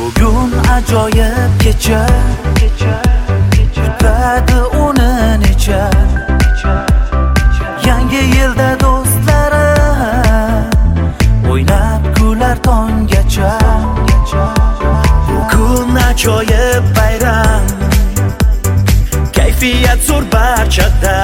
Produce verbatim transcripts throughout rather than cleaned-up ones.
Bugun ajoyib kecha, yutadi uni necha. Yangi yilda do'stlarim o'ynab kular tonggacha. Bugun ajoyib bayram, kayfiyat zo'r barchada.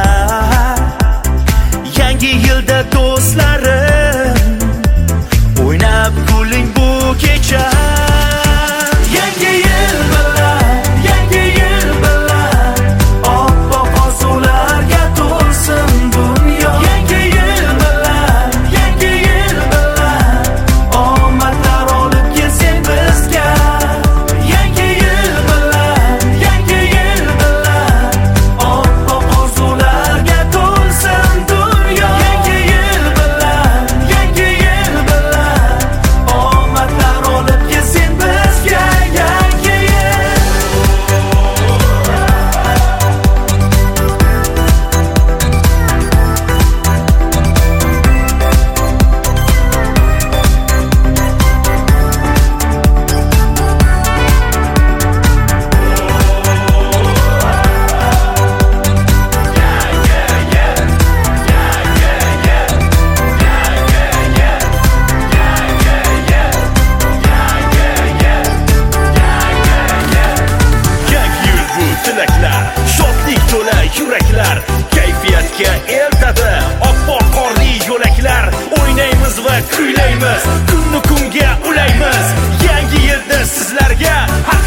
Yangi yilda do'stlarim o'ynab kuling bu kecha. Yangi yil bilan, yangi yil bilan oppoq orzularga to'lsin dunyo. Yangi yil bilan, yangi yil bilan omadlar olib kelsin bizga. Yangi yil bilan, yangi yil bilan oppoq orzularga to'lsin dunyo. Yangi yil bilan, yangi yil bilan omadlar olib kelsin bizga. Yangi yil bu tilaklar, shodlik to'la yuraklar, kayfiyatga eltadi oppoq qorli yo'laklar. O'ynaymiz va kuylaymiz, kunni kunga ulaymiz. Yangi yilda sizlarga